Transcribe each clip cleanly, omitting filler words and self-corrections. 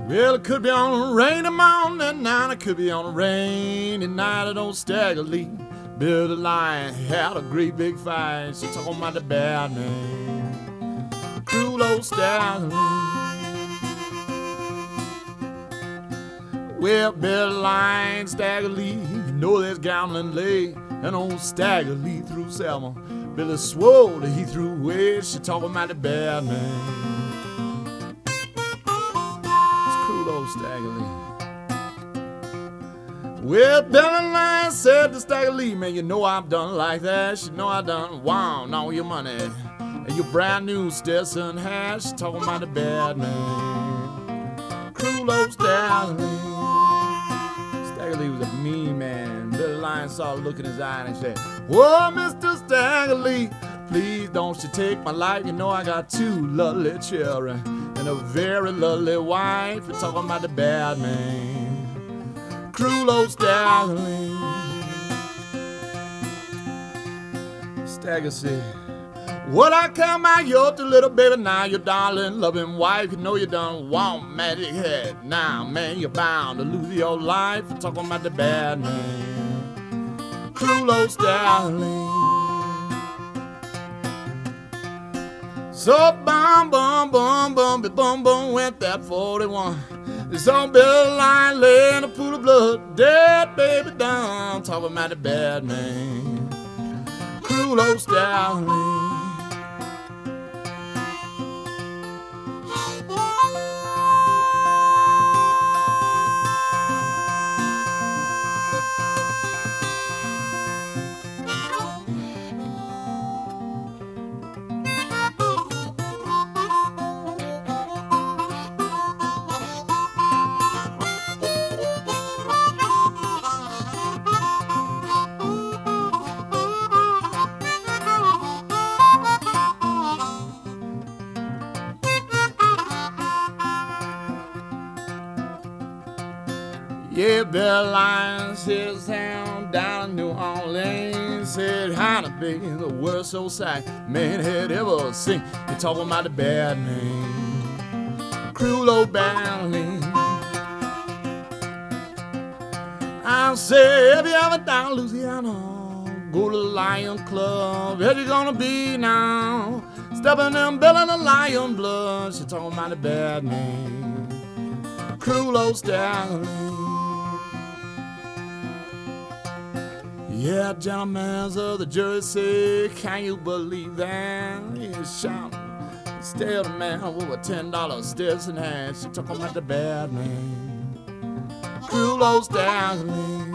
Well, it could be on a rainy morning at night, it could be on a rainy night at old Stagger Lee. Built a line, had a great big fight. She talking about the bad man, cruel old Stagger Lee. Well, built a line, Stagger Lee. You know there's gambling late, and old Stagger Lee threw Selma. Billy swore that he threw away. She talking about the bad man, it's cruel old Stagger Lee. Well, Billy Line said to Stagger Lee, man, you know I've done like that. She know I done wound all your money and your brand new Stetson hat. She talking about the bad man, cruel old Stagger Lee. Stagger Lee was a mean man. Billy Line saw the look in his eye and said, "Whoa, Mr. Stagger Lee, please don't you take my life. You know I got 2 lovely children and a very lovely wife." You're talking about the bad man, cruel old Stagger Lee. Stagger said, "What I come out your to little baby now, your darling loving wife. You know you done want magic head. Now, man, you're bound to lose your life." You're talking about the bad man, cruel old Stagger Lee. So bum bum bum bum bum bum went that 41. This old Billy Line lay in a pool of blood, dead baby down. Talking about the bad man, cruel old Stagger Lee. Yeah, Billy Line said his town down in New Orleans. Said Hannah be the worst old sight man had ever seen. You're talking about the bad man, cruel old bad man. I say, have you ever down Louisiana? Go to the Lion Club. Where you gonna be now? Stepping in Billy the Lion blood. She's talking about the bad man, cruel old Stagger Lee. Yeah, gentlemen of the jury say, can you believe that? He's shouting, stay the man with a $10 Stetson hat. She talking about the bad man, cruel old Stagger Lee.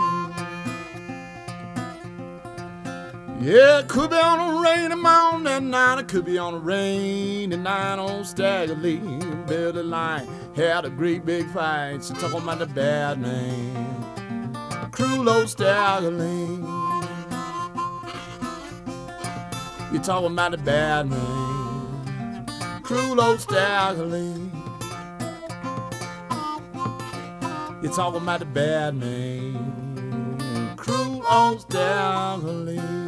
Yeah, it could be on a rainy morning at night, it could be on a rainy night on Stagger Lee. Billy Line had a great big fight. She talking about the bad man, cruel old Stagger Lee. You talking about the bad man, cruel old Stagger Lee. You talking about the bad man, cruel old Stagger Lee.